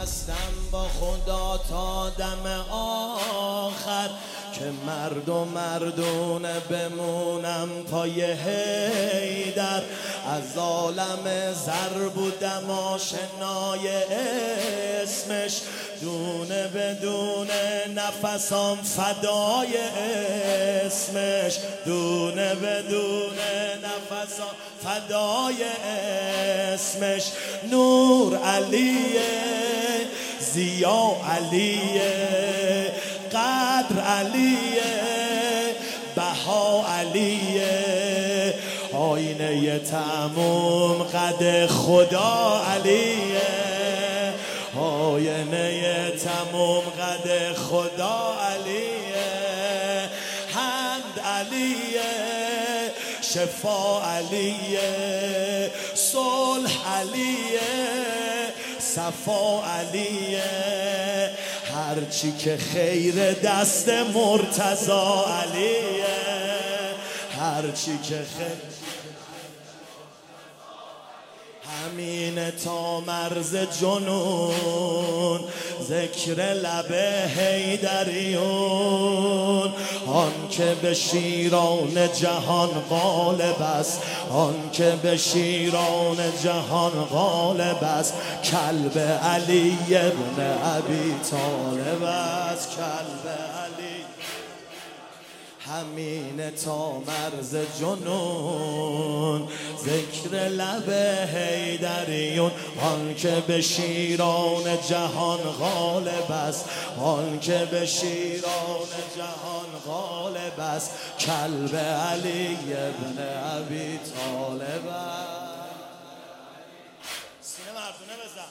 بستم با خدا تا دم آخر که مرد و مردونه بمونم پای حیدر. از عالم زر بودم آشنای اسمش، دونه بدونه نفسام فدای اسمش، دونه بدونه نفسام فدای اسمش. نور علیه، ضیا علیه، قدر علیه، بها علیه، آینه تموم قد خدا علیه، آینه تموم قد خدا علیه. حمد علیه، شفا علیه، صلح علیه، صفا علیه، هرچی که خیر دست مرتضی علیه، هرچی که خیر. همین تا مرز جنون ذکر لب حیدریون، آن که به شیران جهان غالب است، آن که به شیران جهان غالب است. کلب علی ابن ابی طالب است، کلب علی. همین تا مرز جنون ذکر لب حیدریون، آن که به شیران جهان غالب است، آن که به شیران جهان غالب است. کلب علی ابن ابی طالب است. سینه مردونه بزن.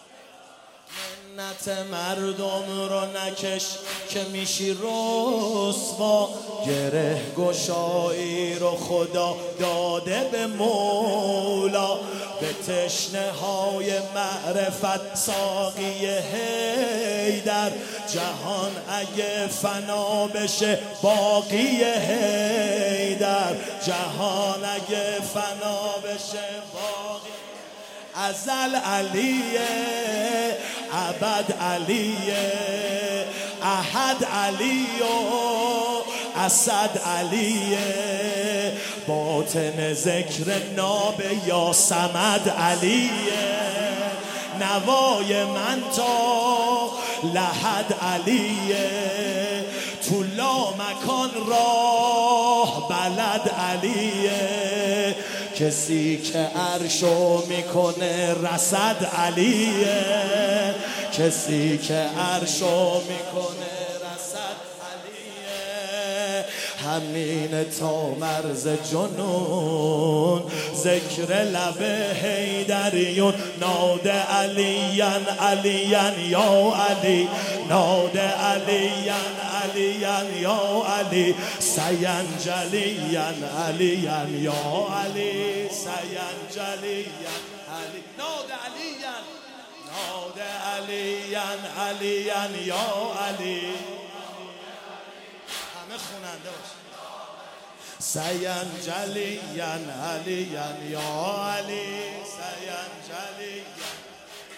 منت مردم رو نکش که میشی رسوا، گره گشایی رو خدا داده به مولا. به تشنه های معرفت ساقی حیدر، جهان اگه فنا بشه باقی حیدر، جهان اگه فنا بشه باقی. ازل علیه، ابد علیه، احد علیه، اسد علیه، باطن ذکر ناب یا صمد علیه، نوای من تا لحد علیه، تو لا مکان راه بلد علیه، کسی که عرشو میکنه رصد علیه، کسی که عرشو میکنه رصد علیه. همین تا مرز جنون ذکر لب حیدریون، ناده علیان علیان یا علی، ناده علیان علیان یا علی، سینجلیان علیان یا علی، سینجلیان علی. ناده علیان، ناده علیان علیان یا علی. همه خوننده باشه. سینجلیان علیان یا علی، سینجلیان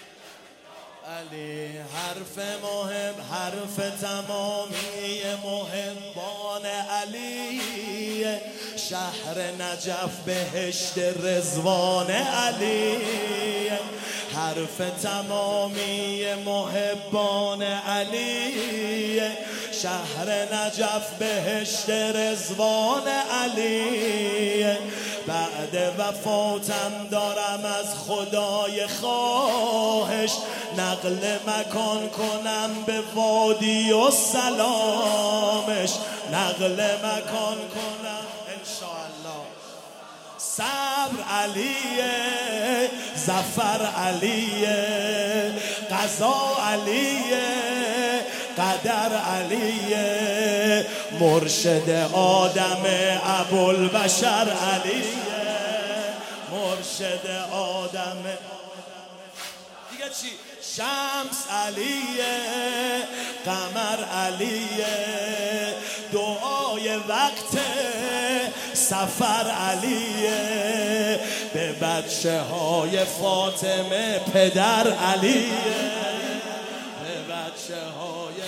علی. حرف مهم، حرف تمامی محبان علی، شهر نجف بهشت رضوان علی. حرف تمامی محبان علی، شهر نجف بهشت رضوان علی. بعد وفاتم دارم از خدای خواهش، نقل مکان کنم به وادی و سلامش، نقل مکان کنم انشاءالله. صبر علیه، ظفر علیه، قضا علیه، قدر علیه، مرشد آدم ابوالبشر علیه، مرشد آدم. دیگه چی؟ شمس علیه، قمر علیه، دعای وقت سفر علیه، به بچه های فاطمه پدر علیه، چه های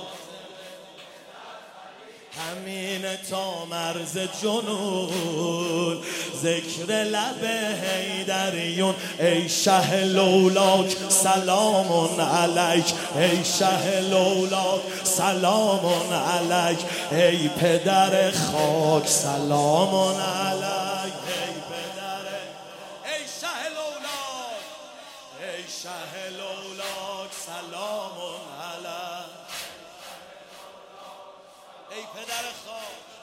همین تا مرز جنون ذکر لب حیدریون ای شه لولاک سلام علیک ای شه لولاک سلام علیک ای پدر خاک سلام علیک ای پدر ای شه لولاک ای شه لولاک سلام علیک ای پدر خاک